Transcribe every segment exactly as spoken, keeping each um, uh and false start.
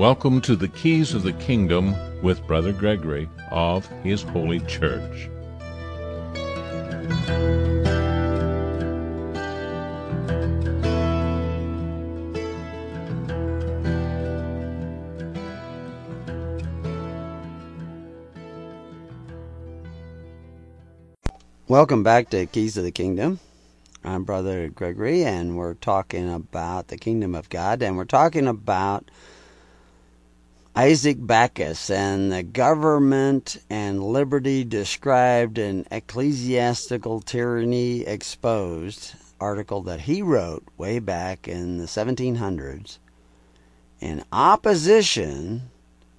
Welcome to the Keys of the Kingdom with Brother Gregory of His Holy Church. Welcome back to Keys of the Kingdom. I'm Brother Gregory, and we're talking about the Kingdom of God, and we're talking about Isaac Backus and the government and liberty described in Ecclesiastical Tyranny Exposed article that he wrote way back in the seventeen hundreds in opposition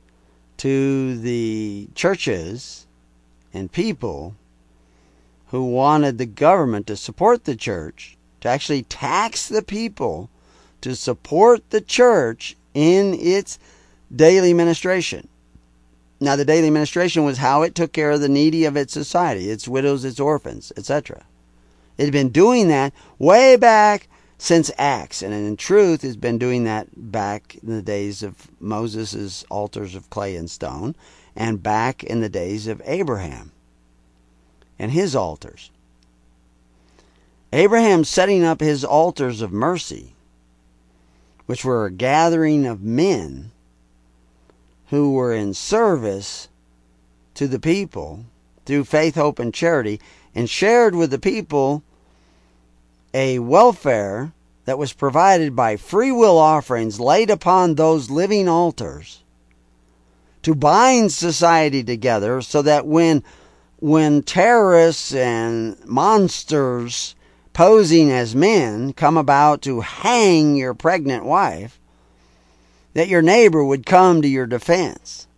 to the churches and people who wanted the government to support the church, to actually tax the people to support the church in its daily ministration. Now, the daily ministration was how it took care of the needy of its society, its widows, its orphans, et cetera. It had been doing that way back since Acts, and in truth, it's been doing that back in the days of Moses' altars of clay and stone, and back in the days of Abraham and his altars. Abraham setting up his altars of mercy, which were a gathering of men who were in service to the people through faith, hope, and charity, and shared with the people a welfare that was provided by free will offerings laid upon those living altars to bind society together so that when When terrorists and monsters posing as men come about to hang your pregnant wife, that your neighbor would come to your defense.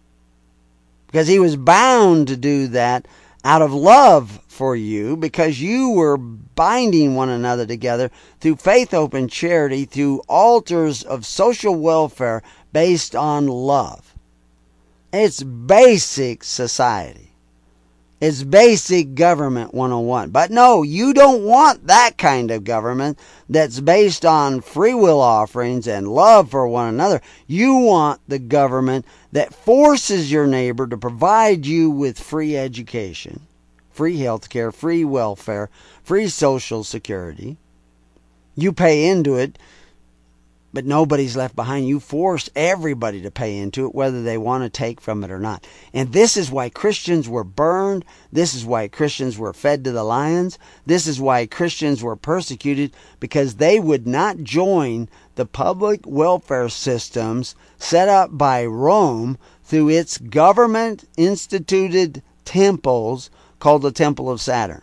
Because he was bound to do that out of love for you, because you were binding one another together through faith, hope, and charity, through altars of social welfare based on love. It's basic society. It's basic government one oh one. But no, you don't want that kind of government that's based on free will offerings and love for one another. You want the government that forces your neighbor to provide you with free education, free health care, free welfare, free social security. You pay into it, but nobody's left behind. You force everybody to pay into it, whether they want to take from it or not. And this is why Christians were burned. This is why Christians were fed to the lions. This is why Christians were persecuted, because they would not join the public welfare systems set up by Rome through its government-instituted temples called the Temple of Saturn,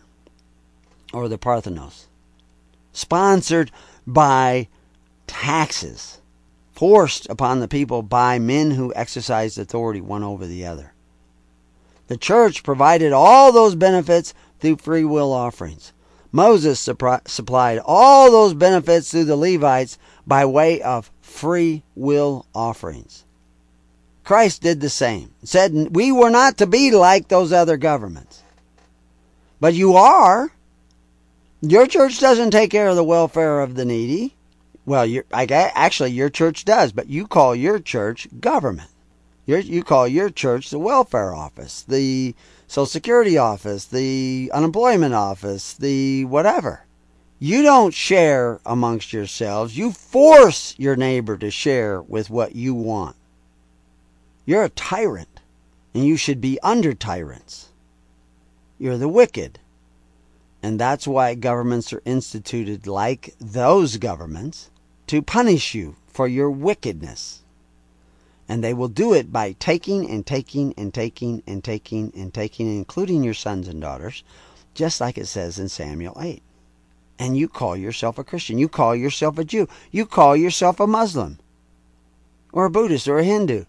or the Parthenos, sponsored by taxes forced upon the people by men who exercised authority one over the other. The church provided all those benefits through free will offerings. Moses supplied all those benefits through the Levites by way of free will offerings. Christ did the same. Said we were not to be like those other governments. But you are. Your church doesn't take care of the welfare of the needy. Well, you're, I, actually, your church does, but you call your church government. You're, you call your church the welfare office, the Social Security office, the unemployment office, the whatever. You don't share amongst yourselves. You force your neighbor to share with what you want. You're a tyrant, and you should be under tyrants. You're the wicked. And that's why governments are instituted like those governments, to punish you for your wickedness. And they will do it by taking and taking and taking and taking and taking, including your sons and daughters, just like it says in Samuel eight. And you call yourself a Christian. You call yourself a Jew. You call yourself a Muslim, or a Buddhist, or a Hindu.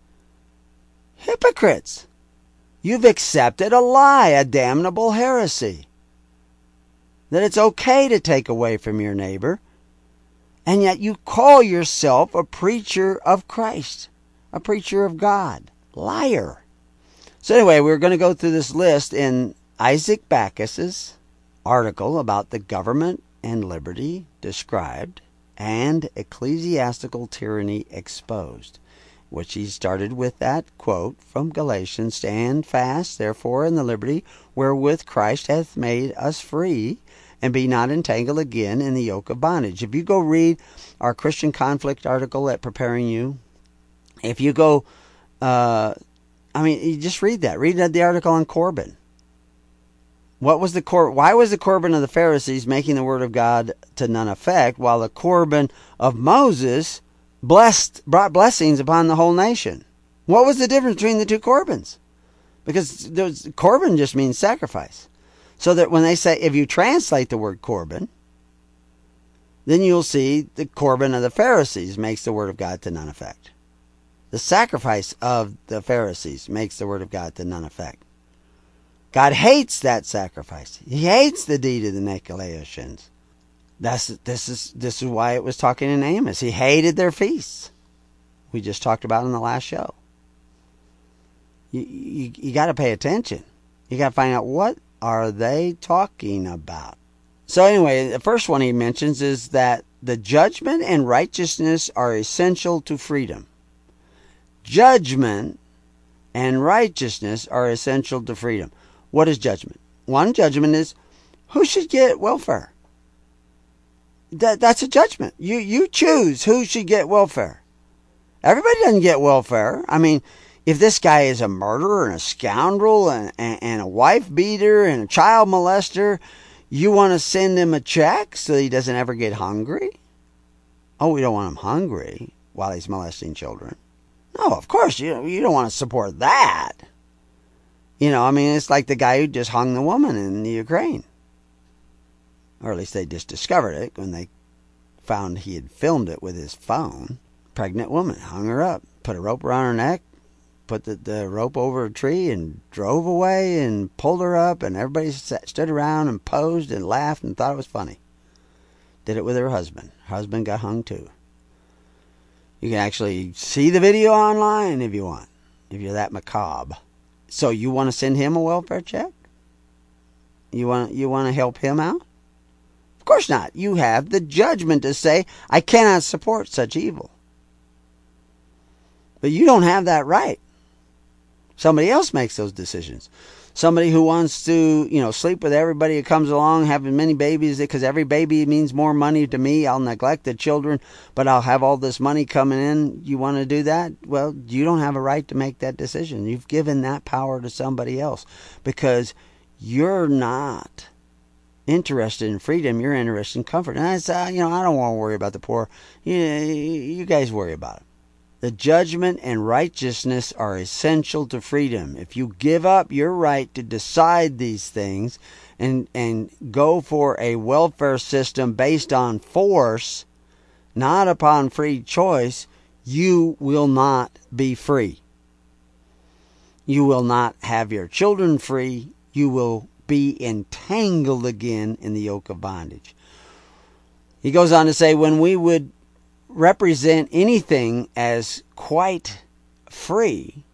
Hypocrites! You've accepted a lie, a damnable heresy, that it's okay to take away from your neighbor, and yet you call yourself a preacher of Christ, a preacher of God. Liar. So anyway, we're going to go through this list in Isaac Backus's article about the government and liberty described and ecclesiastical tyranny exposed. which he started with that quote from Galatians, stand fast, therefore, in the liberty wherewith Christ hath made us free, and be not entangled again in the yoke of bondage. If you go read our Christian conflict article at Preparing You, if you go, uh, I mean, you just read that. Read the article on Corban. What was the cor- Why was the Corban of the Pharisees making the word of God to none effect, while the Corban of Moses blessed brought blessings upon the whole nation? What was the difference between the two Corbans? Because there's, Corban just means sacrifice. So that when they say, if you translate the word Corban, then you'll see the Corban of the Pharisees makes the word of God to none effect. The sacrifice of the Pharisees makes the word of God to none effect. God hates that sacrifice. He hates the deed of the Nicolaitans. That's this is this is why it was talking in Amos. He hated their feasts. We just talked about in the last show. You you, you got to pay attention. You got to find out, what are they talking about? So anyway, the first one he mentions is that the judgment and righteousness are essential to freedom. Judgment and righteousness are essential to freedom. What is judgment? One judgment is, who should get welfare? That, that's a judgment. You, you choose who should get welfare. Everybody doesn't get welfare. I mean, if this guy is a murderer and a scoundrel and, and, and a wife beater and a child molester, you want to send him a check so he doesn't ever get hungry? Oh, we don't want him hungry while he's molesting children. No, of course, you, you don't want to support that. You know, I mean, it's like the guy who just hung the woman in the Ukraine. Or at least they just discovered it when they found he had filmed it with his phone. Pregnant woman, hung her up, put a rope around her neck, put the, the rope over a tree and drove away and pulled her up, and everybody sat, stood around and posed and laughed and thought it was funny. Did it with her husband. Her husband got hung too. You can actually see the video online if you want, if you're that macabre. So you want to send him a welfare check? You want you want to help him out? Of course not. You have the judgment to say, I cannot support such evil. But you don't have that right. Somebody else makes those decisions. Somebody who wants to, you know, sleep with everybody who comes along, having many babies, because every baby means more money to me. I'll neglect the children, but I'll have all this money coming in. You want to do that? Well, you don't have a right to make that decision. You've given that power to somebody else because you're not interested in freedom. You're interested in comfort. And I say, you know, I don't want to worry about the poor. You, you guys worry about it. The judgment and righteousness are essential to freedom. If you give up your right to decide these things and, and go for a welfare system based on force, not upon free choice, you will not be free. You will not have your children free. You will be entangled again in the yoke of bondage. He goes on to say, when we would represent anything as quite free,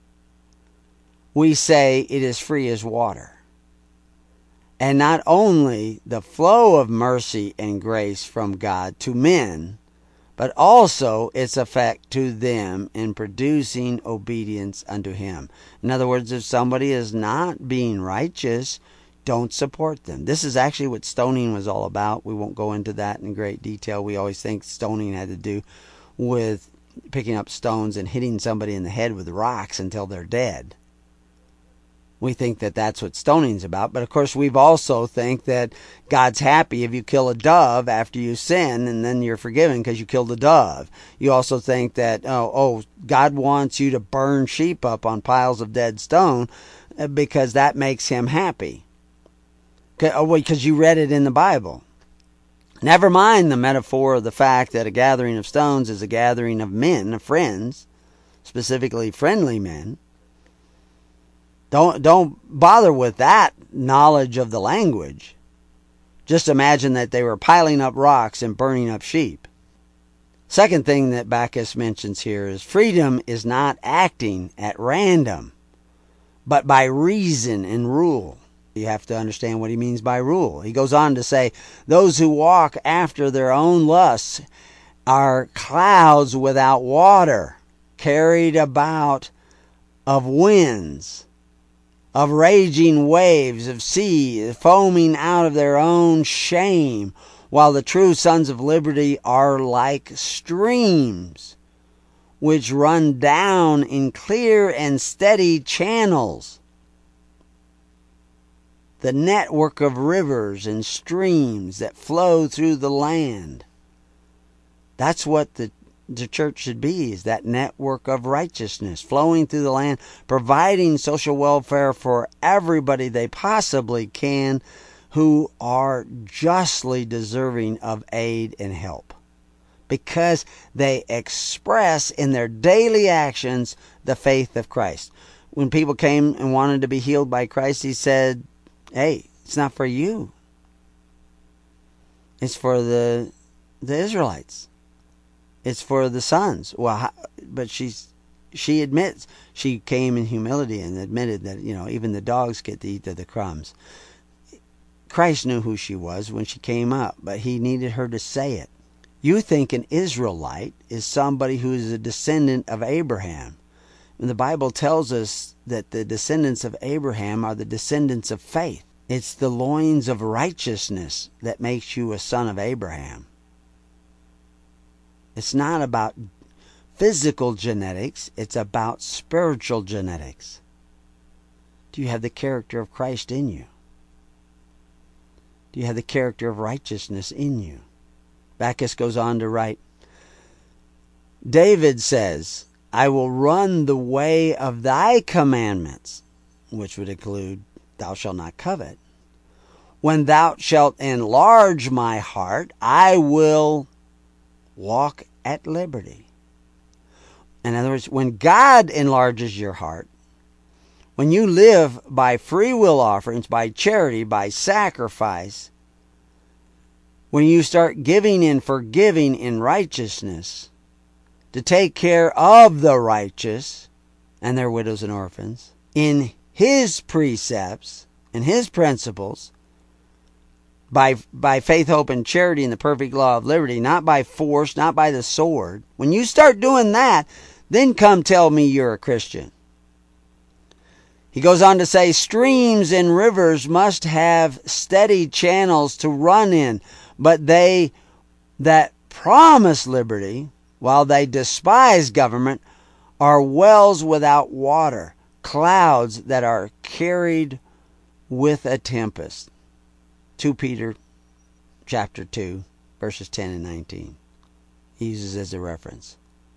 we say it is free as water. And not only the flow of mercy and grace from God to men, but also its effect to them in producing obedience unto Him. In other words, if somebody is not being righteous, don't support them. This is actually what stoning was all about. We won't go into that in great detail. We always think stoning had to do with picking up stones and hitting somebody in the head with rocks until they're dead. We think that that's what stoning's about. But of course, we've also think that God's happy if you kill a dove after you sin, and then you're forgiven because you killed a dove. You also think that, oh, oh, God wants you to burn sheep up on piles of dead stone because that makes Him happy. Because you read it in the Bible. Never mind the metaphor of the fact that a gathering of stones is a gathering of men, of friends, specifically friendly men. Don't don't bother with that knowledge of the language. Just imagine that they were piling up rocks and burning up sheep. Second thing that Bacchus mentions here is freedom is not acting at random, but by reason and rule. You have to understand what he means by rule. He goes on to say, those who walk after their own lusts are clouds without water. carried about of winds, of raging waves of sea, foaming out of their own shame, while the true sons of liberty are like streams, which run down in clear and steady channels. The network of rivers and streams that flow through the land. That's what the, the church should be, is that network of righteousness flowing through the land, providing social welfare for everybody they possibly can who are justly deserving of aid and help, because they express in their daily actions the faith of Christ. When people came and wanted to be healed by Christ, he said, hey, it's not for you. It's for the the Israelites. It's for the sons. Well, how, but she's she admits, she came in humility and admitted that, you know, even the dogs get to eat of the crumbs. Christ knew who she was when she came up, but he needed her to say it. You think an Israelite is somebody who is a descendant of Abraham. And the Bible tells us that the descendants of Abraham are the descendants of faith. It's the loins of righteousness that makes you a son of Abraham. It's not about physical genetics, it's about spiritual genetics. Do you have the character of Christ in you? Do you have the character of righteousness in you? Bacchus goes on to write, David says, I will run the way of thy commandments, which would include, thou shalt not covet. When thou shalt enlarge my heart, I will walk at liberty. In other words, when God enlarges your heart, when you live by free will offerings, by charity, by sacrifice, when you start giving and forgiving in righteousness to take care of the righteous and their widows and orphans, in his precepts and his principles, by, by faith, hope, and charity in the perfect law of liberty, not by force, not by the sword. When you start doing that, then come tell me you're a Christian. He goes on to say, streams and rivers must have steady channels to run in, but they that promise liberty, while they despise government, are wells without water, clouds that are carried with a tempest. Second Peter chapter two, verses ten and nineteen. He uses as a reference.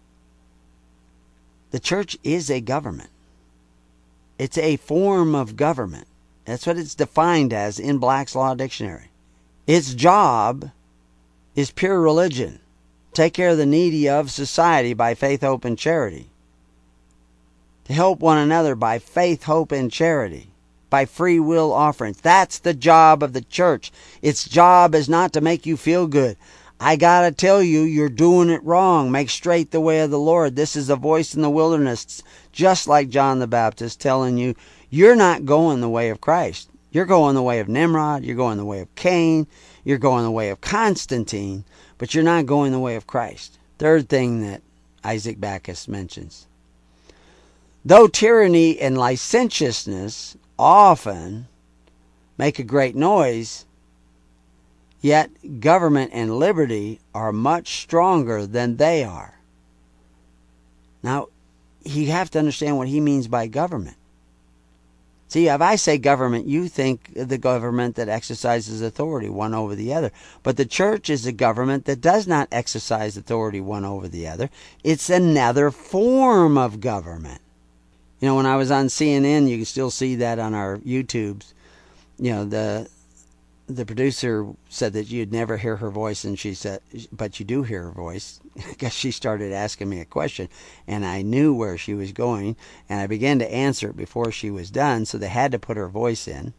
The church is a government. It's a form of government. That's what it's defined as in Black's Law Dictionary. Its job is pure religion. Take care of the needy of society by faith, hope, and charity. To help one another by faith, hope, and charity. By free will offerings. That's the job of the church. Its job is not to make you feel good. I gotta tell you, you're doing it wrong. Make straight the way of the Lord. This is a voice in the wilderness, just like John the Baptist telling you, you're not going the way of Christ. You're going the way of Nimrod. You're going the way of Cain. You're going the way of Constantine. But you're not going the way of Christ. Third thing that Isaac Backus mentions. Though tyranny and licentiousness often make a great noise, yet government and liberty are much stronger than they are. Now, you have to understand what he means by government. See, if I say government, you think the government that exercises authority one over the other. But the church is a government that does not exercise authority one over the other. It's another form of government. You know, when I was on C N N, you can still see that on our YouTubes. You know, the the producer said that you'd never hear her voice, and she said, but you do hear her voice, because she started asking me a question, and I knew where she was going, and I began to answer it before she was done, so they had to put her voice in.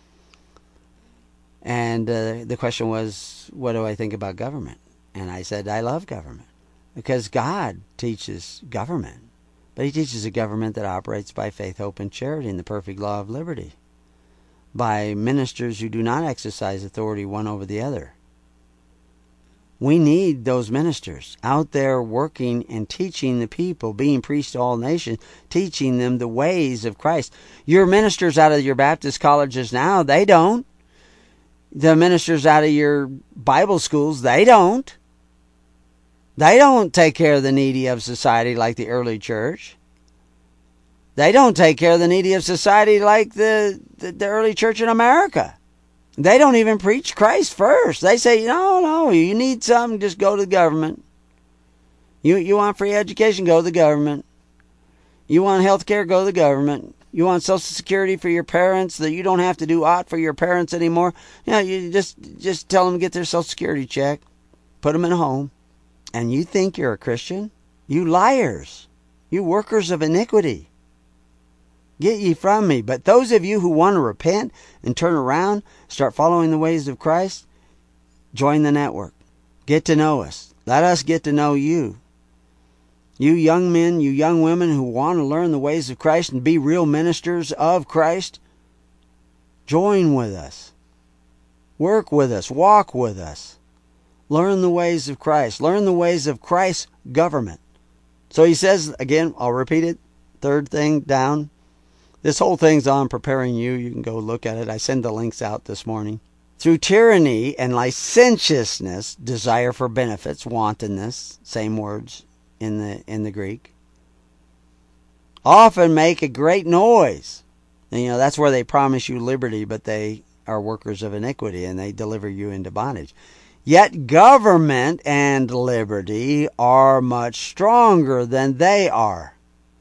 And uh, the question was, what do I think about government? And I said, I love government, because God teaches government, but he teaches a government that operates by faith, hope, and charity in the perfect law of liberty, by ministers who do not exercise authority one over the other. We need those ministers out there working and teaching the people, being priests to all nations, teaching them the ways of Christ. Your ministers out of your Baptist colleges now, they don't. The ministers out of your Bible schools, they don't. They don't take care of the needy of society like the early church. They don't take care of the needy of society like the, the, the early church in America. They don't even preach Christ first. They say, no, no, you need something, just go to the government. You, you want free education, go to the government. You want health care, go to the government. You want Social Security for your parents, that you don't have to do aught for your parents anymore. You know, you just, just tell them to get their Social Security check. Put them in a home. And you think you're a Christian? You liars. You workers of iniquity. Get ye from me. But those of you who want to repent and turn around, start following the ways of Christ, join the network. Get to know us. Let us get to know you. You young men, you young women who want to learn the ways of Christ and be real ministers of Christ, join with us. Work with us. Walk with us. Learn the ways of Christ. Learn the ways of Christ's government. So he says, again, I'll repeat it. Third thing down. This whole thing's on Preparing You. You can go look at it. I send the links out this morning. Through tyranny and licentiousness, desire for benefits, wantonness, same words in the in the Greek, often make a great noise. And, you know, that's where they promise you liberty, but they are workers of iniquity and they deliver you into bondage. Yet government and liberty are much stronger than they are.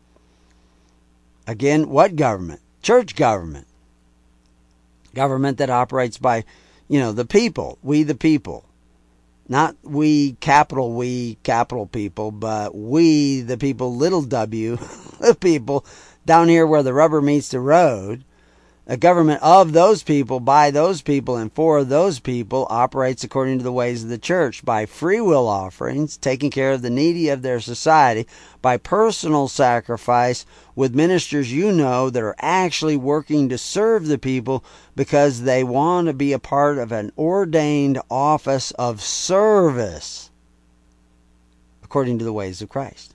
Again, what government? Church government. Government that operates by, you know, the people. We the people. Not we, capital we, capital people, but we the people, little w, the people down here where the rubber meets the road. A government of those people, by those people, and for those people operates according to the ways of the church, by free will offerings, taking care of the needy of their society, by personal sacrifice with ministers you know that are actually working to serve the people because they want to be a part of an ordained office of service according to the ways of Christ.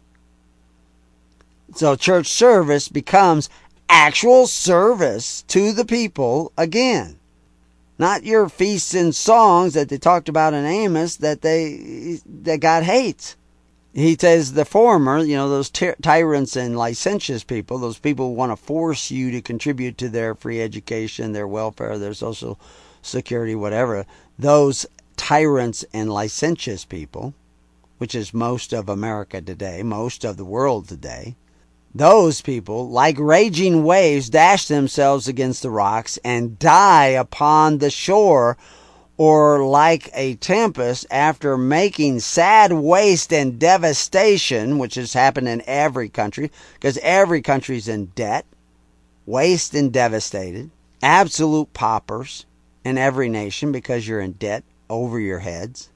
So church service becomes actual service to the people again. Not your feasts and songs that they talked about in Amos that they that God hates. He says the former, you know, those ty- tyrants and licentious people, those people who want to force you to contribute to their free education, their welfare, their social security, whatever. Those tyrants and licentious people, which is most of America today, most of the world today, those people, like raging waves, dash themselves against the rocks and die upon the shore, or like a tempest after making sad waste and devastation, which has happened in every country, because every country's in debt, waste and devastated, absolute paupers in every nation because you're in debt over your heads.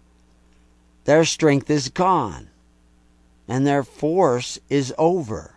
Their strength is gone. And their force is over.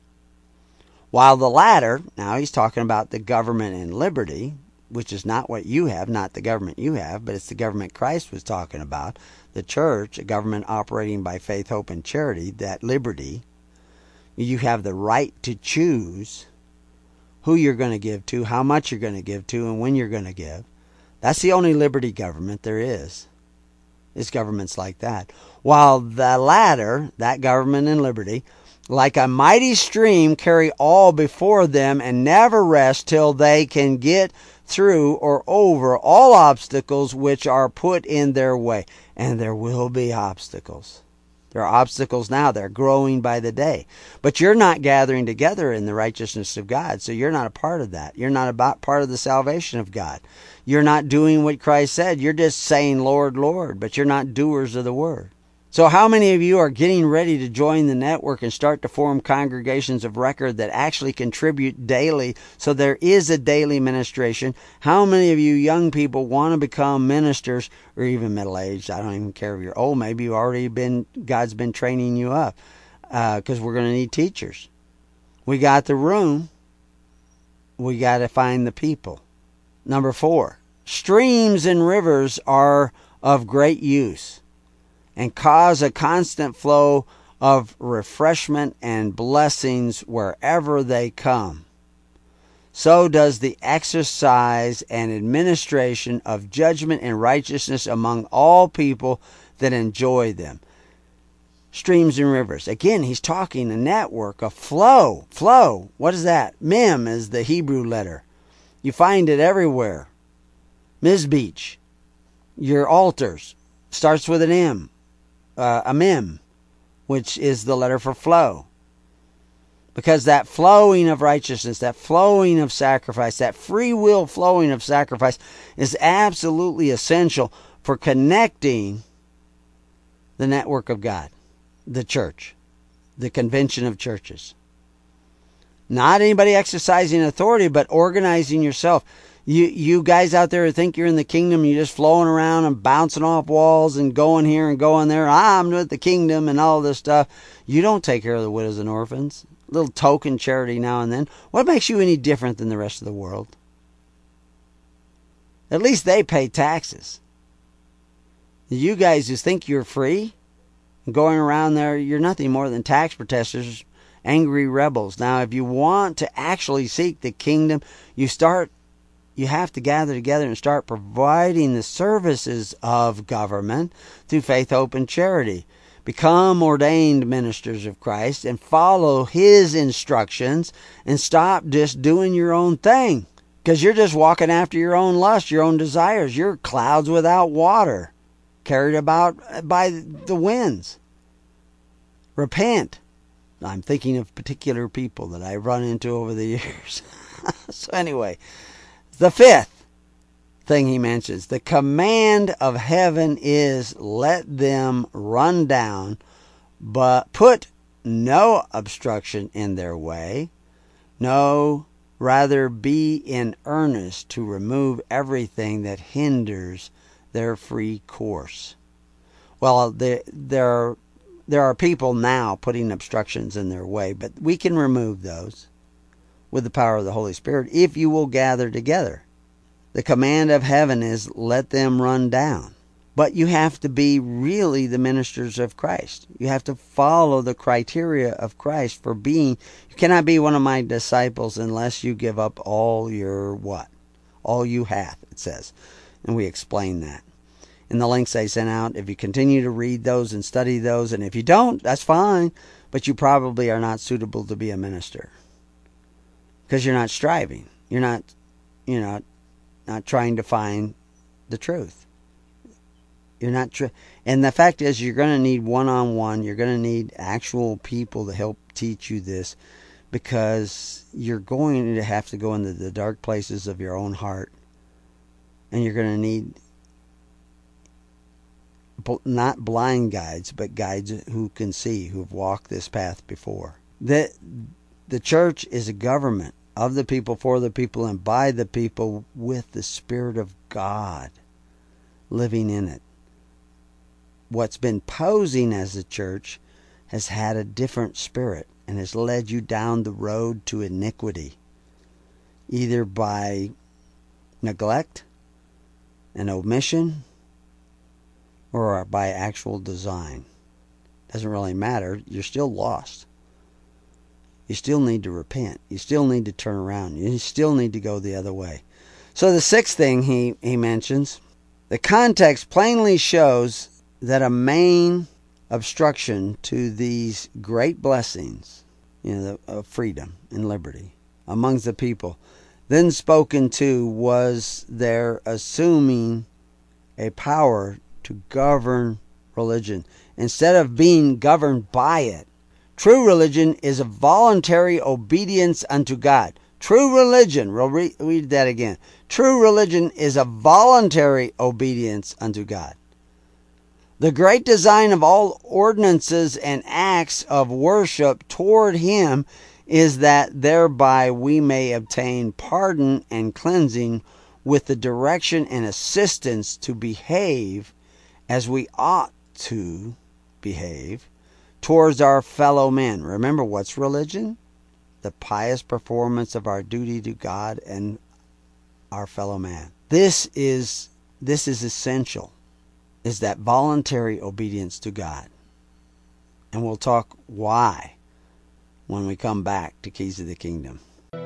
While the latter, now he's talking about the government and liberty, which is not what you have, not the government you have, but it's the government Christ was talking about, the church, a government operating by faith, hope, and charity, that liberty. You have the right to choose who you're going to give to, how much you're going to give to, and when you're going to give. That's the only liberty government there is. It's governments like that. While the latter, that government and liberty, like a mighty stream, carry all before them and never rest till they can get through or over all obstacles which are put in their way. And there will be obstacles. There are obstacles now. They're growing by the day. But you're not gathering together in the righteousness of God, so you're not a part of that. You're not about part of the salvation of God. You're not doing what Christ said. You're just saying, Lord, Lord, but you're not doers of the word. So how many of you are getting ready to join the network and start to form congregations of record that actually contribute daily, so there is a daily ministration? How many of you young people want to become ministers, or even middle-aged? I don't even care if you're old. Maybe you've already been, God's been training you up, because uh, we're going to need teachers. We got the room. We got to find the people. Number four, streams and rivers are of great use. and cause a constant flow of refreshment and blessings wherever they come. So does the exercise and administration of judgment and righteousness among all people that enjoy them. Streams and rivers. Again, he's talking a network, a flow. Flow. What is that? Mem is the Hebrew letter. You find it everywhere. Mizbeach. Your altars. Starts with an M. Uh, a mem, which is the letter for flow. Because that flowing of righteousness, that flowing of sacrifice, that free will flowing of sacrifice is absolutely essential for connecting the network of God, the church, the convention of churches. Not anybody exercising authority, but organizing yourself. You you guys out there who think you're in the kingdom, you're just flowing around and bouncing off walls and going here and going there. I'm with the kingdom and all this stuff. You don't take care of the widows and orphans. A little token charity now and then. What makes you any different than the rest of the world? At least they pay taxes. You guys who think you're free, going around there, you're nothing more than tax protesters, angry rebels. Now, if you want to actually seek the kingdom, you start, you have to gather together and start providing the services of government through faith, hope, and charity. Become ordained ministers of Christ and follow His instructions and stop just doing your own thing. Because you're just walking after your own lust, your own desires. You're clouds without water, carried about by the winds. Repent. I'm thinking of particular people that I've run into over the years. So anyway, the fifth thing he mentions, the command of heaven is, let them run down, but put no obstruction in their way. No, rather be in earnest to remove everything that hinders their free course. Well, there, there are, there are people now putting obstructions in their way, but we can remove those with the power of the Holy Spirit if you will gather together. The command of heaven is, let them run down. But you have to be really the ministers of Christ. You have to follow the criteria of Christ for being. You cannot be one of my disciples unless you give up all your what? All you hath, it says. And we explain that in the links I sent out. If you continue to read those and study those, and if you don't, that's fine. But you probably are not suitable to be a minister. Because you're not striving. You're not, you know, not trying to find the truth. You're not tr- and the fact is, you're going to need one-on-one. You're going to need actual people to help teach you this, because you're going to have to go into the dark places of your own heart, and you're going to need bl- not blind guides, but guides who can see, who've walked this path before. The the church is a government of the people, for the people, and by the people, with the Spirit of God living in it. What's been posing as a church has had a different spirit and has led you down the road to iniquity, either by neglect and omission or by actual design. Doesn't really matter. You're still lost. You still need to repent. You still need to turn around. You still need to go the other way. So the sixth thing he, he mentions, the context plainly shows that a main obstruction to these great blessings, you know, of freedom and liberty amongst the people, then spoken to, was their assuming a power to govern religion instead of being governed by it. True religion is a voluntary obedience unto God. True religion, we'll re- read that again. True religion is a voluntary obedience unto God. The great design of all ordinances and acts of worship toward Him is that thereby we may obtain pardon and cleansing, with the direction and assistance to behave as we ought to behave towards our fellow men. Remember, what's religion? The pious performance of our duty to God and our fellow man. This is this is essential. is that voluntary obedience to God. And we'll talk why when we come back to Keys of the Kingdom.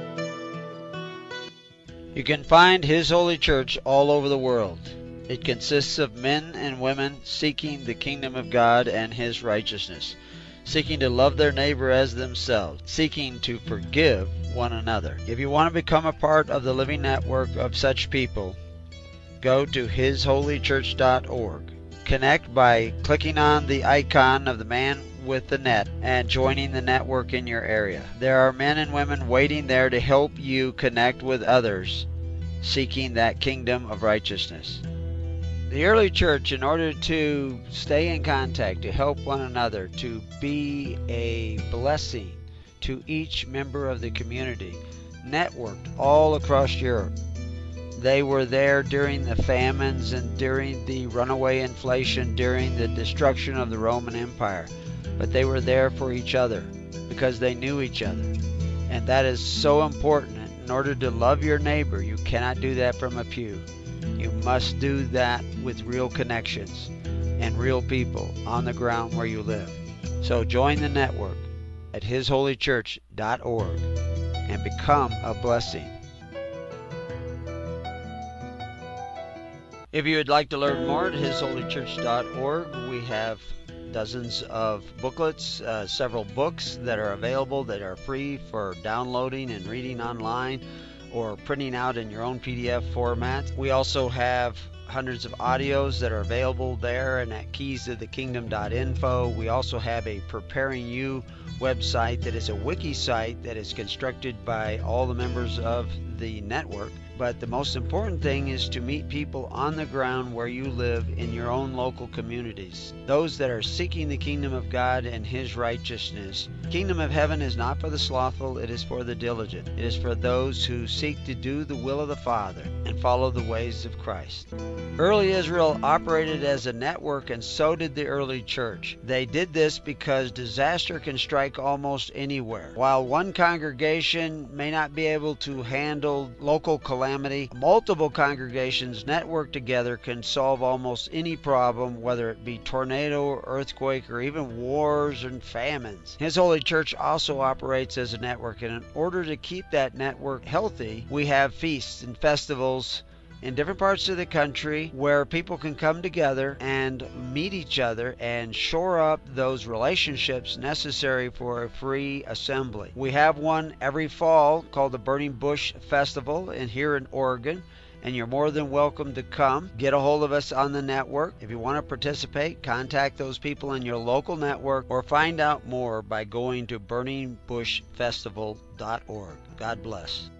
You can find His Holy Church all over the world. It consists of men and women seeking the kingdom of God and His righteousness, seeking to love their neighbor as themselves, seeking to forgive one another. If you want to become a part of the living network of such people, go to his holy church dot org. Connect by clicking on the icon of the man with the net and joining the network in your area. There are men and women waiting there to help you connect with others seeking that kingdom of righteousness. The early church, in order to stay in contact, to help one another, to be a blessing to each member of the community, networked all across Europe. They were there during the famines and during the runaway inflation, during the destruction of the Roman Empire. But they were there for each other because they knew each other. And that is so important. In order to love your neighbor, you cannot do that from a pew. You must do that with real connections and real people on the ground where you live. So join the network at his holy church dot org and become a blessing. If you would like to learn more at his holy church dot org, we have dozens of booklets, uh, several books that are available that are free for downloading and reading online or printing out in your own P D F format. We also have hundreds of audios that are available there and at keys of the kingdom dot info. We also have a Preparing You website that is a wiki site that is constructed by all the members of the network. But the most important thing is to meet people on the ground where you live in your own local communities. Those that are seeking the kingdom of God and His righteousness. Kingdom of heaven is not for the slothful, it is for the diligent. It is for those who seek to do the will of the Father and follow the ways of Christ. Early Israel operated as a network, and so did the early church. They did this because disaster can strike almost anywhere. While one congregation may not be able to handle local calamity, multiple congregations networked together can solve almost any problem, whether it be tornado, earthquake, or even wars and famines. His Holy Church also operates as a network, and in order to keep that network healthy, we have feasts and festivals in different parts of the country where people can come together and meet each other and shore up those relationships necessary for a free assembly. We have one every fall called the Burning Bush Festival in here in Oregon, and you're more than welcome to come. Get a hold of us on the network. If you want to participate, contact those people in your local network or find out more by going to burning bush festival dot org. God bless.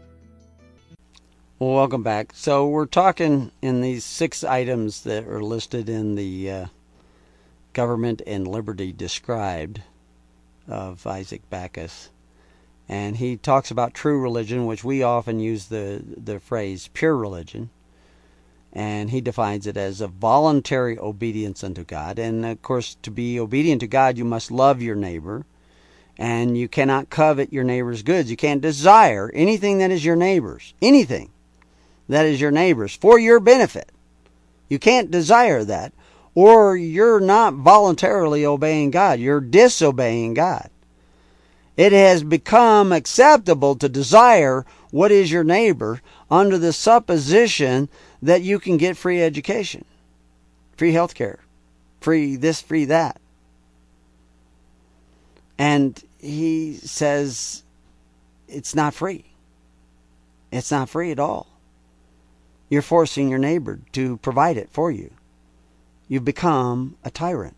Well, welcome back. So we're talking in these six items that are listed in the uh, Government and Liberty Described of Isaac Backus. And he talks about true religion, which we often use the, the phrase pure religion. And he defines it as a voluntary obedience unto God. And, of course, to be obedient to God, you must love your neighbor. And you cannot covet your neighbor's goods. You can't desire anything that is your neighbor's. Anything that is your neighbor's for your benefit. You can't desire that, or you're not voluntarily obeying God. You're disobeying God. It has become acceptable to desire what is your neighbor under the supposition that you can get free education, free health care, free this, free that. And he says it's not free. It's not free at all. You're forcing your neighbor to provide it for you. You've become a tyrant.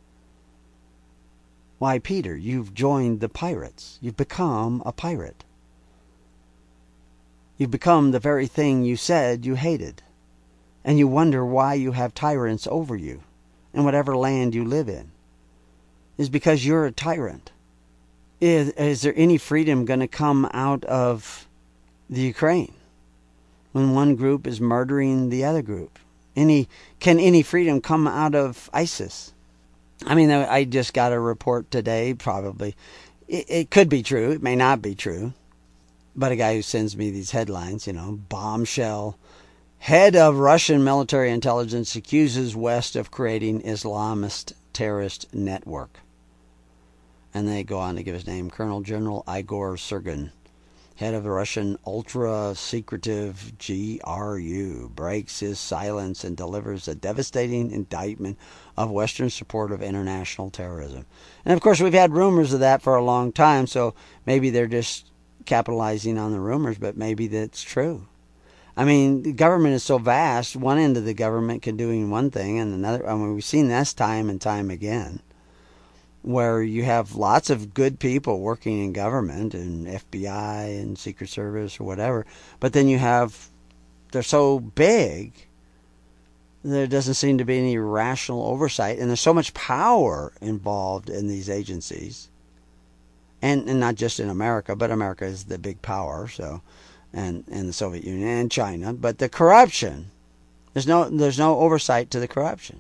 Why, Peter, you've joined the pirates. You've become a pirate. You've become the very thing you said you hated. And you wonder why you have tyrants over you in whatever land you live in. It's because you're a tyrant. Is, is there any freedom going to come out of the Ukraine when one group is murdering the other group? Any can any freedom come out of ISIS? I mean, I just got a report today, probably. It, it could be true. It may not be true. But a guy who sends me these headlines, you know, bombshell Head of Russian military intelligence accuses West of creating Islamist terrorist network. And they go on to give his name, Colonel General Igor Sergin. Head of the Russian ultra-secretive G R U, breaks his silence and delivers a devastating indictment of Western support of international terrorism. And, of course, we've had rumors of that for a long time, so maybe they're just capitalizing on the rumors, but maybe that's true. I mean, the government is so vast, one end of the government can do one thing, and another, I mean, we've seen this time and time again, where you have lots of good people working in government and F B I and Secret Service or whatever, but then you have, they're so big, there doesn't seem to be any rational oversight, and there's so much power involved in these agencies, and, and not just in America, but America is the big power, so, and, and the Soviet Union and China, but the corruption, there's no, there's no oversight to the corruption.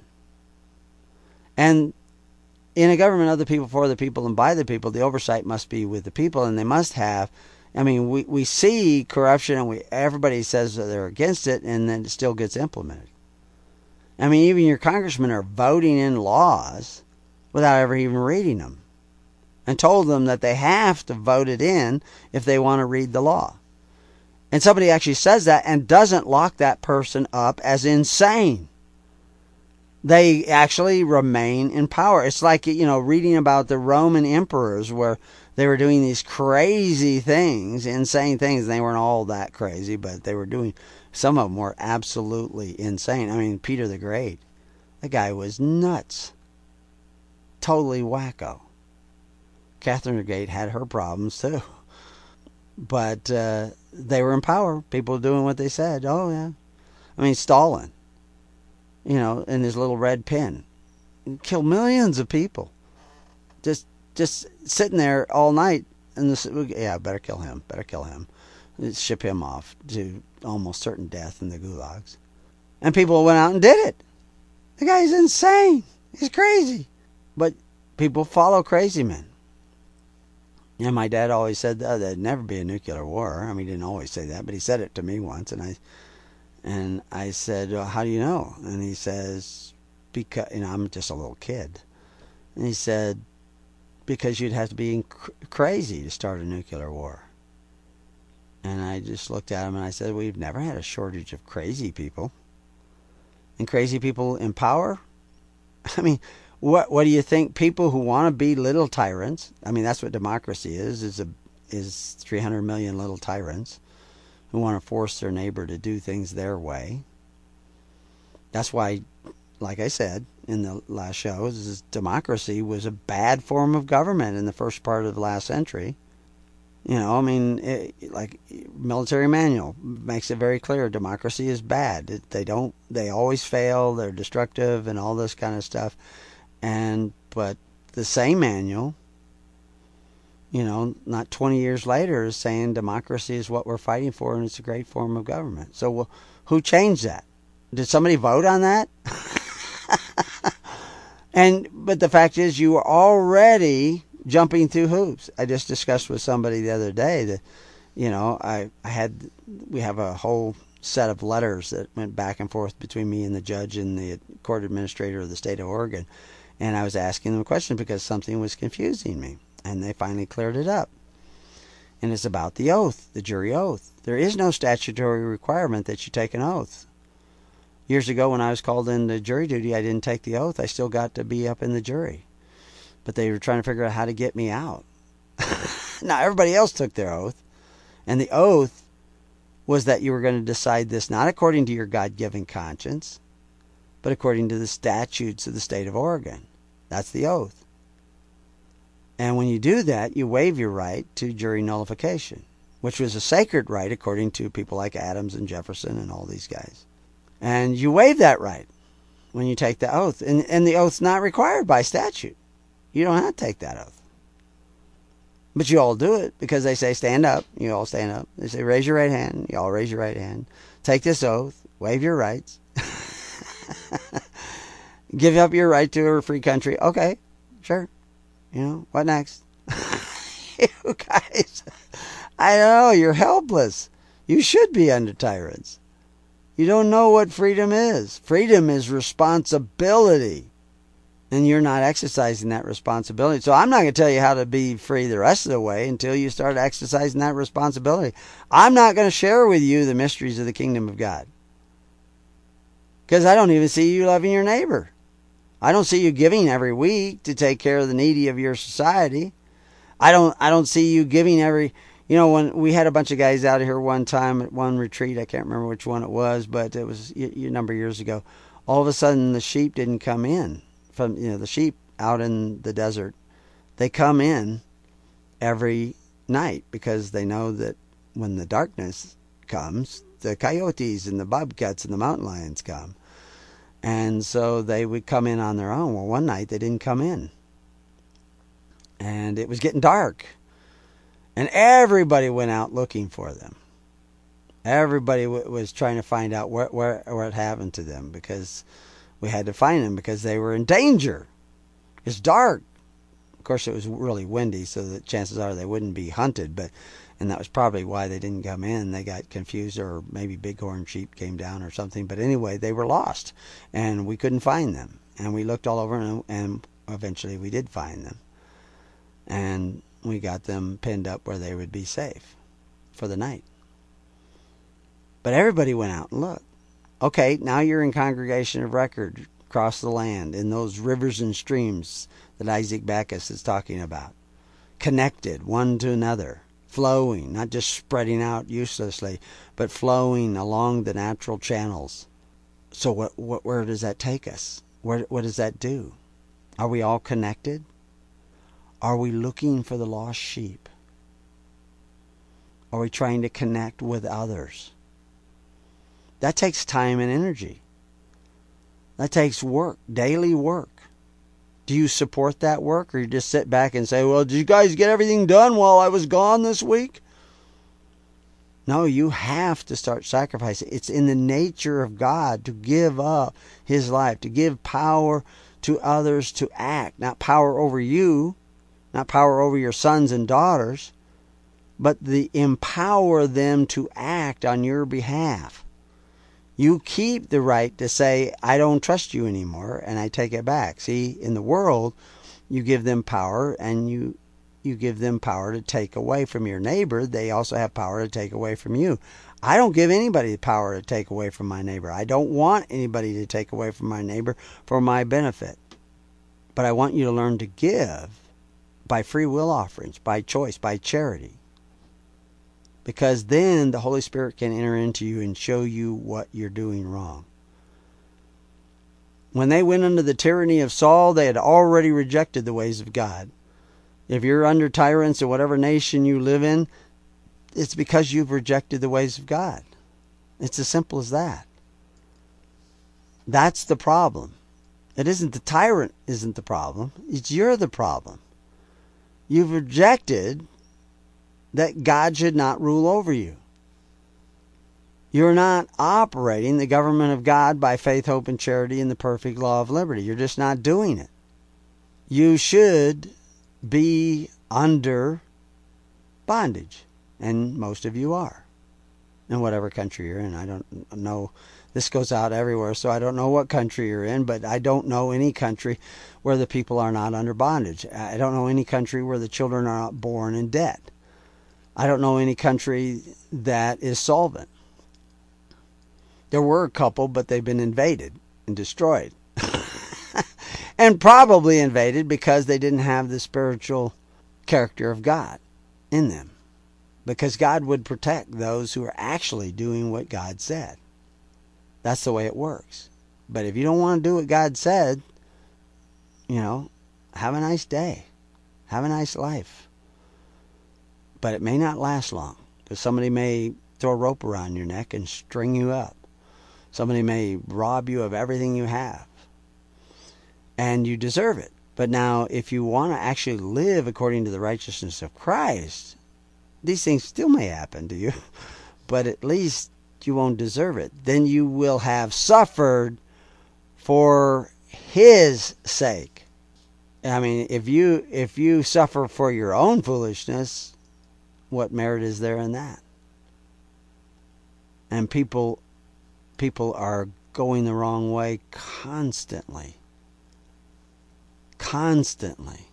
And in a government of the people, for the people, and by the people, the oversight must be with the people, and they must have, I mean, we, we see corruption, and we everybody says that they're against it, and then it still gets implemented. I mean, even your congressmen are voting in laws without ever even reading them, and told them that they have to vote it in if they want to read the law. And somebody actually says that and doesn't lock that person up as insane. They actually remain in power. It's like, you know, reading about the Roman emperors where they were doing these crazy things, insane things. They weren't all that crazy, but they were doing, some of them were absolutely insane. I mean, Peter the Great, the guy was nuts. Totally wacko. Catherine the Great had her problems too. But uh, they were in power. People doing what they said. Oh, yeah. I mean, Stalin, you know, in his little red pen, killed millions of people. Just just sitting there all night. And this, yeah, better kill him. Better kill him. Ship him off to almost certain death in the gulags. And people went out and did it. The guy's insane. He's crazy. But people follow crazy men. And my dad always said that there'd never be a nuclear war. I mean, he didn't always say that, but he said it to me once. And I and I said, well, how do you know? And he says, because, you know, I'm just a little kid. And he said, because you'd have to be cr- crazy to start a nuclear war. And I just looked at him and I said, we've never had a shortage of crazy people. And crazy people in power? I mean, what what do you think? People who want to be little tyrants, I mean, that's what democracy is, is, a, is three hundred million little tyrants who want to force their neighbor to do things their way. That's why, like I said in the last show, is democracy was a bad form of government in the first part of the last century. You know, I mean, it, like military manual makes it very clear: democracy is bad. It, they don't. They always fail. They're destructive and all this kind of stuff. And but the same manual, you know, not twenty years later, is saying democracy is what we're fighting for, and it's a great form of government. So, well, who changed that? Did somebody vote on that? and but the fact is, you were already jumping through hoops. I just discussed with somebody the other day that, you know, I, I had, we have a whole set of letters that went back and forth between me and the judge and the court administrator of the state of Oregon. And I was asking them questions because something was confusing me. And they finally cleared it up. And it's about the oath, the jury oath. There is no statutory requirement that you take an oath. Years ago when I was called into jury duty, I didn't take the oath. I still got to be up in the jury. But they were trying to figure out how to get me out. Now, everybody else took their oath. And the oath was that you were going to decide this not according to your God-given conscience, but according to the statutes of the state of Oregon. That's the oath. And when you do that, you waive your right to jury nullification, which was a sacred right according to people like Adams and Jefferson and all these guys. And you waive that right when you take the oath. And, and the oath's not required by statute. You don't have to take that oath. But you all do it because they say stand up. You all stand up. They say raise your right hand. You all raise your right hand. Take this oath. Waive your rights. Give up your right to a free country. Okay, sure. You know, what next? You guys, I know, you're helpless. You should be under tyrants. You don't know what freedom is. Freedom is responsibility. And you're not exercising that responsibility. So I'm not going to tell you how to be free the rest of the way until you start exercising that responsibility. I'm not going to share with you the mysteries of the kingdom of God. Because I don't even see you loving your neighbor. I don't see you giving every week to take care of the needy of your society. I don't I don't see you giving every... You know, when we had a bunch of guys out here one time at one retreat, I can't remember which one it was, but it was a number of years ago. All of a sudden, the sheep didn't come in. From, you know, the sheep out in the desert, they come in every night because they know that when the darkness comes, the coyotes and the bobcats and the mountain lions come. And so they would come in on their own. Well, one night they didn't come in. And it was getting dark. And everybody went out looking for them. Everybody w- was trying to find out where, where, what happened to them, because we had to find them because they were in danger. It's dark. Of course, it was really windy, so that chances are they wouldn't be hunted. But, and that was probably why they didn't come in. They got confused, or maybe bighorn sheep came down or something. But anyway, they were lost, and we couldn't find them. And we looked all over, and, and eventually we did find them. And we got them pinned up where they would be safe for the night. But everybody went out and looked. Okay, now you're in congregation of record across the land, in those rivers and streams that Isaac Backus is talking about. Connected one to another, flowing, not just spreading out uselessly, but flowing along the natural channels. So what, what where does that take us? Where, what does that do? Are we all connected? Are we looking for the lost sheep? Are we trying to connect with others? That takes time and energy. That takes work, daily work. Do you support that work, or you just sit back and say, well, did you guys get everything done while I was gone this week? No, you have to start sacrificing. It's in the nature of God to give up His life, to give power to others to act. Not power over you, not power over your sons and daughters, but the empower them to act on your behalf. You keep the right to say, I don't trust you anymore, and I take it back. See, in the world, you give them power, and you you give them power to take away from your neighbor. They also have power to take away from you. I don't give anybody the power to take away from my neighbor. I don't want anybody to take away from my neighbor for my benefit. But I want you to learn to give by free will offerings, by choice, by charity. Because then the Holy Spirit can enter into you and show you what you're doing wrong. When they went under the tyranny of Saul, they had already rejected the ways of God. If you're under tyrants in whatever nation you live in, it's because you've rejected the ways of God. It's as simple as that. That's the problem. It isn't the tyrant isn't the problem. It's you're the problem. You've rejected that God should not rule over you. You're not operating the government of God by faith, hope, and charity in the perfect law of liberty. You're just not doing it. You should be under bondage, and most of you are, in whatever country you're in. I don't know. This goes out everywhere, so I don't know what country you're in, but I don't know any country where the people are not under bondage. I don't know any country where the children are not born in debt. I don't know any country that is solvent. There were a couple, but they've been invaded and destroyed. And probably invaded because they didn't have the spiritual character of God in them. Because God would protect those who are actually doing what God said. That's the way it works. But if you don't want to do what God said, you know, have a nice day. Have a nice life. But it may not last long, because somebody may throw a rope around your neck and string you up. Somebody may rob you of everything you have. And you deserve it. But now, if you want to actually live according to the righteousness of Christ, these things still may happen to you, but at least you won't deserve it. Then you will have suffered for His sake. I mean, if you if you suffer for your own foolishness, what merit is there in that? And people people are going the wrong way constantly. Constantly.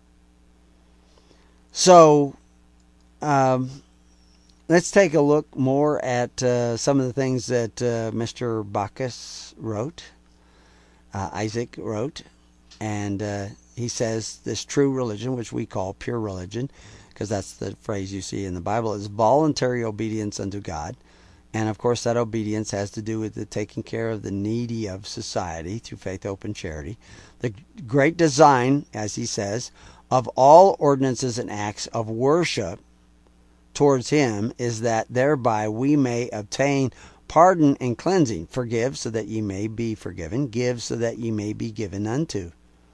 So, um, let's take a look more at uh, some of the things that uh, Mister Backus wrote, uh, Isaac wrote, and uh, he says this true religion, which we call pure religion, because that's the phrase you see in the Bible, is voluntary obedience unto God. And of course that obedience has to do with the taking care of the needy of society through faith, hope, and charity. The great design, as he says, of all ordinances and acts of worship towards him is that thereby we may obtain pardon and cleansing. Forgive so that ye may be forgiven. Give so that ye may be given unto.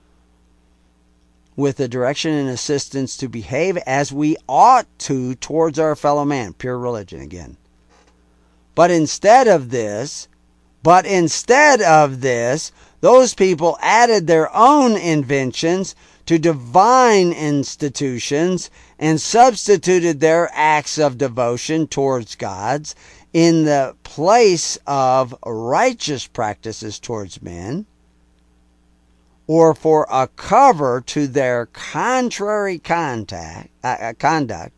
With the direction and assistance to behave as we ought to towards our fellow man. Pure religion again. But instead of this, but instead of this, those people added their own inventions to divine institutions and substituted their acts of devotion towards God's in the place of righteous practices towards men, or for a cover to their contrary contact, uh, conduct,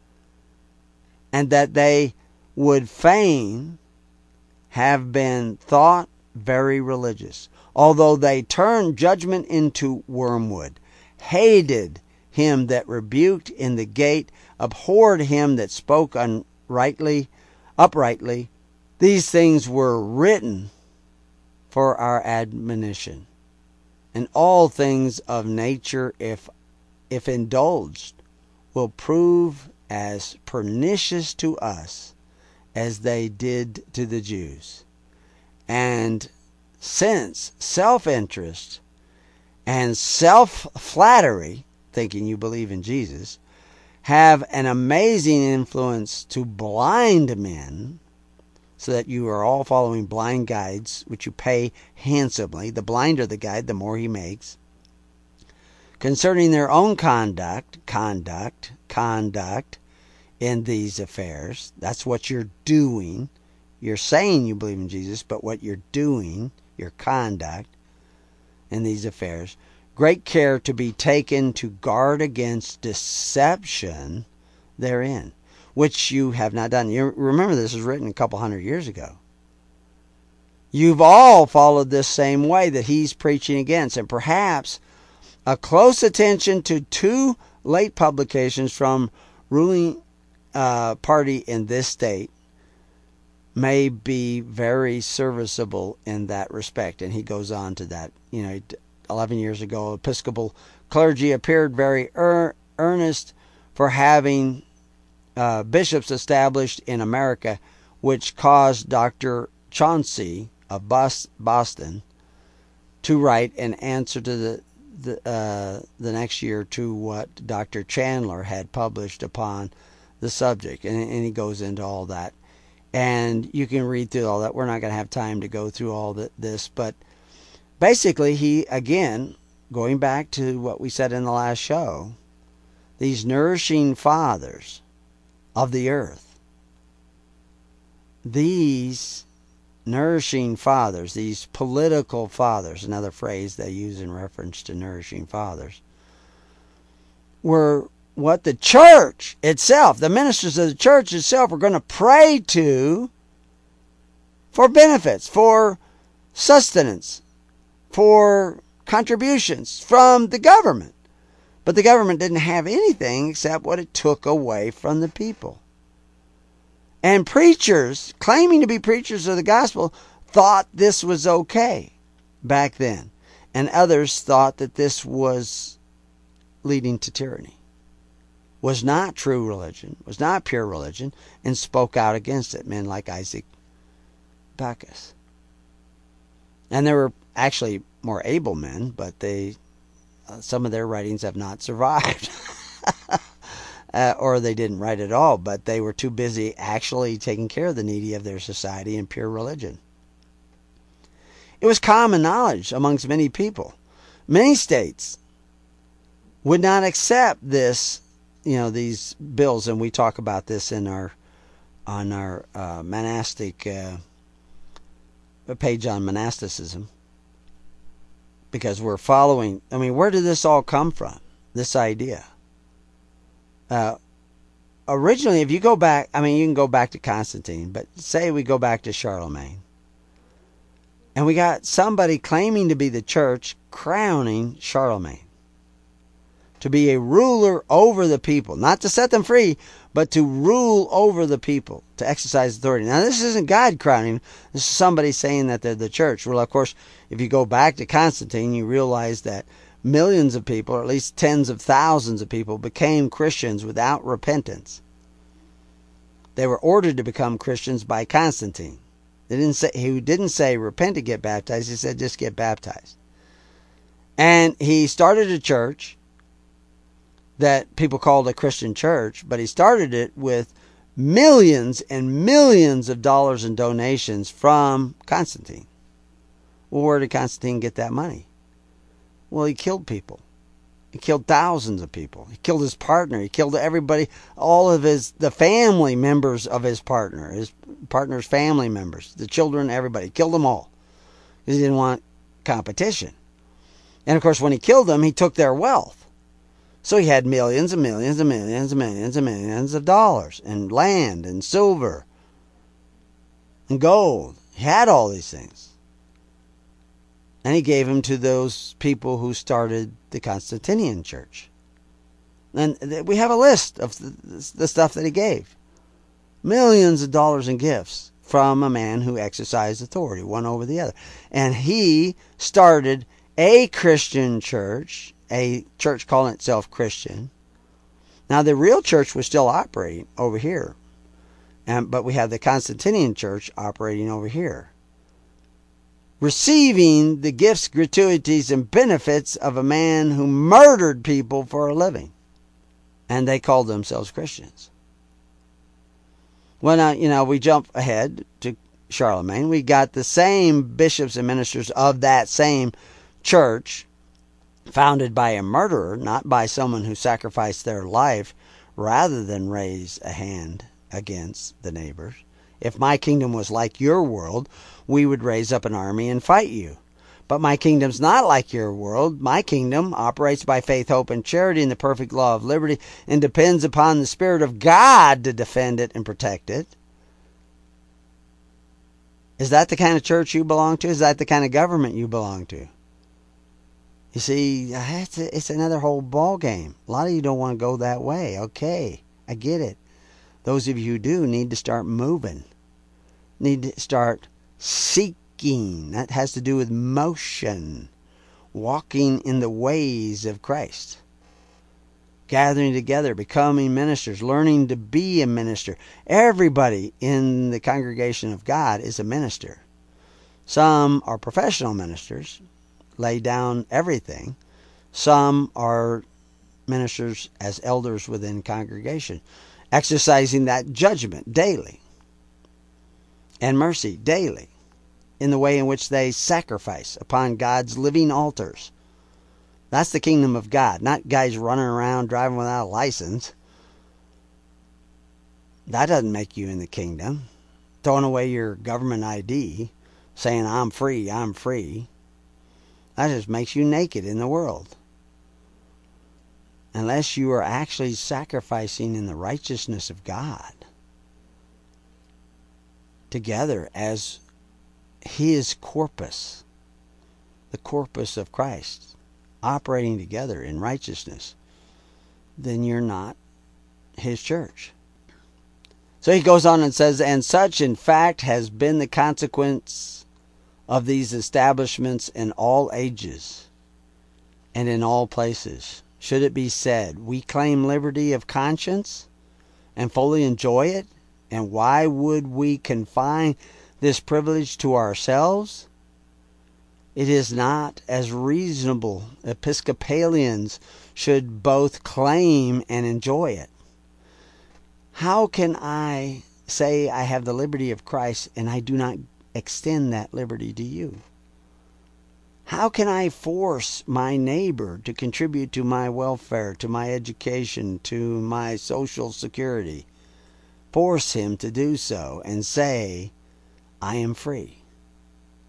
and that they would fain have been thought very religious, although they turned judgment into wormwood, hated him that rebuked in the gate, abhorred him that spoke unrightly, uprightly. These things were written for our admonition. And all things of nature, if if indulged, will prove as pernicious to us as they did to the Jews. And since self-interest and self-flattery, thinking you believe in Jesus, have an amazing influence to blind men, so that you are all following blind guides, which you pay handsomely. The blinder the guide, the more he makes. Concerning their own conduct, conduct, conduct in these affairs. That's what you're doing. You're saying you believe in Jesus, but what you're doing, your conduct in these affairs. Great care to be taken to guard against deception therein, which you have not done. You remember this was written a couple hundred years ago. You've all followed this same way that he's preaching against, and perhaps a close attention to two late publications from ruling uh, party in this state may be very serviceable in that respect. And he goes on to that. You know, eleven years ago, Episcopal clergy appeared very ear- earnest for having Uh, bishops established in America, which caused Doctor Chauncey of Boston to write an answer to the the, uh, the next year to what Doctor Chandler had published upon the subject, and, and he goes into all that, and you can read through all that. We're not going to have time to go through all the, this, but basically he, again, going back to what we said in the last show, these nourishing fathers of the earth. These nourishing fathers, these political fathers, another phrase they use in reference to nourishing fathers, were what the church itself, the ministers of the church itself, were going to pray to for benefits, for sustenance, for contributions from the government. But the government didn't have anything except what it took away from the people. And preachers, claiming to be preachers of the gospel, thought this was okay back then. And others thought that this was leading to tyranny, was not true religion, was not pure religion, and spoke out against it. Men like Isaac Backus. And there were actually more able men, but they... Uh, some of their writings have not survived. uh, or they didn't write at all, but they were too busy actually taking care of the needy of their society in pure religion. It was common knowledge amongst many people. Many states would not accept this, you know, these bills, and we talk about this in our on our uh, monastic uh, page on monasticism, because we're following. I mean, where did this all come from? This idea. Uh, originally, if you go back, I mean, you can go back to Constantine, but say we go back to Charlemagne, and we got somebody claiming to be the church crowning Charlemagne to be a ruler over the people, not to set them free, but to rule over the people, to exercise authority. Now, this isn't God crowning. This is somebody saying that they're the church. Well, of course, if you go back to Constantine, you realize that millions of people, or at least tens of thousands of people, became Christians without repentance. They were ordered to become Christians by Constantine. They didn't say, he didn't say repent to get baptized. He said just get baptized. And he started a church that people called a Christian church, but he started it with millions and millions of dollars in donations from Constantine. Well, where did Constantine get that money? Well, he killed people. He killed thousands of people. He killed his partner. He killed everybody, all of his, the family members of his partner, his partner's family members, the children, everybody. He killed them all because he didn't want competition. And of course, when he killed them, he took their wealth. So he had millions and millions and millions and millions and millions of dollars and land and silver and gold. He had all these things. And he gave them to those people who started the Constantinian church. And we have a list of the stuff that he gave. Millions of dollars in gifts from a man who exercised authority, one over the other. And he started a Christian church, a church calling itself Christian. Now, the real church was still operating over here. And, but we have the Constantinian church operating over here, receiving the gifts, gratuities, and benefits of a man who murdered people for a living. And they called themselves Christians. Well, now, you know, we jump ahead to Charlemagne. We got the same bishops and ministers of that same church, founded by a murderer, not by someone who sacrificed their life rather than raise a hand against the neighbors. If my kingdom was like your world, we would raise up an army and fight you. But my kingdom's not like your world. My kingdom operates by faith, hope, and charity in the perfect law of liberty and depends upon the Spirit of God to defend it and protect it. Is that the kind of church you belong to? Is that the kind of government you belong to? You see, it's another whole ball game. A lot of you don't want to go that way. Okay, I get it. Those of you who do need to start moving. Need to start seeking. That has to do with motion. Walking in the ways of Christ. Gathering together, becoming ministers, learning to be a minister. Everybody in the congregation of God is a minister. Some are professional ministers, lay down everything. Some are ministers as elders within congregation, exercising that judgment daily and mercy daily in the way in which they sacrifice upon God's living altars. That's the kingdom of God, not guys running around driving without a license. That doesn't make you in the kingdom. Throwing away your government I D, saying I'm free, I'm free. That just makes you naked in the world. Unless you are actually sacrificing in the righteousness of God together as His corpus, the corpus of Christ, operating together in righteousness, then you're not His church. So he goes on and says, and such in fact has been the consequence of these establishments in all ages and in all places. Should it be said, we claim liberty of conscience and fully enjoy it? And why would we confine this privilege to ourselves? It is not as reasonable. Episcopalians should both claim and enjoy it. How can I say I have the liberty of Christ and I do not extend that liberty to you? How can I force my neighbor to contribute to my welfare, to my education, to my social security? Force him to do so and say, I am free.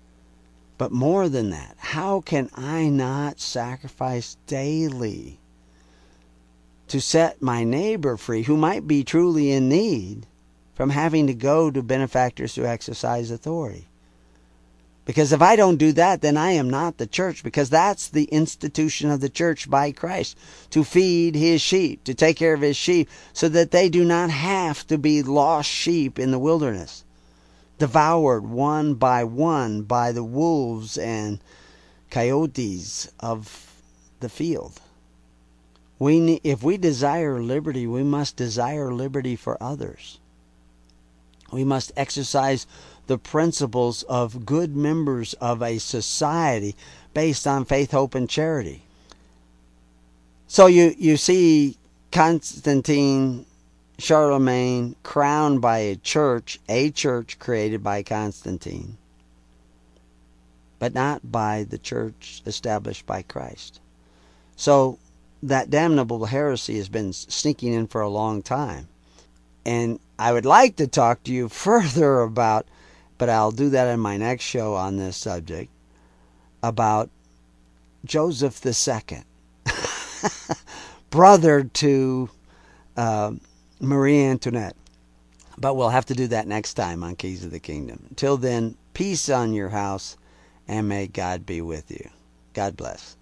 But more than that, how can I not sacrifice daily to set my neighbor free, who might be truly in need, from having to go to benefactors to exercise authority? Because if I don't do that, then I am not the church, because that's the institution of the church by Christ, to feed his sheep, to take care of his sheep, so that they do not have to be lost sheep in the wilderness, devoured one by one by the wolves and coyotes of the field. We need, if we desire liberty, we must desire liberty for others. We must exercise the principles of good members of a society based on faith, hope, and charity. So you, you see Constantine, Charlemagne, crowned by a church, a church created by Constantine, but not by the church established by Christ. So that damnable heresy has been sneaking in for a long time. And I would like to talk to you further about, but I'll do that in my next show on this subject, about Joseph the Second, brother to uh, Marie Antoinette. But we'll have to do that next time on Keys of the Kingdom. Until then, peace on your house, and may God be with you. God bless.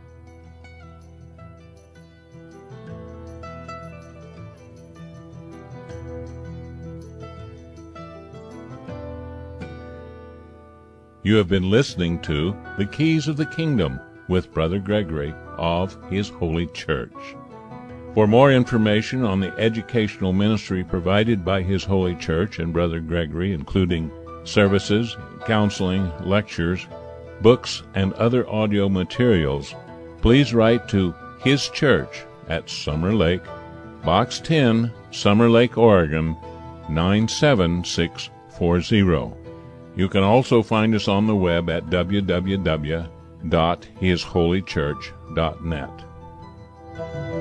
You have been listening to The Keys of the Kingdom with Brother Gregory of His Holy Church. For more information on the educational ministry provided by His Holy Church and Brother Gregory, including services, counseling, lectures, books, and other audio materials, please write to His Church at Summer Lake, Box ten, Summer Lake, Oregon, nine seven six four zero. You can also find us on the web at w w w dot his holy church dot net.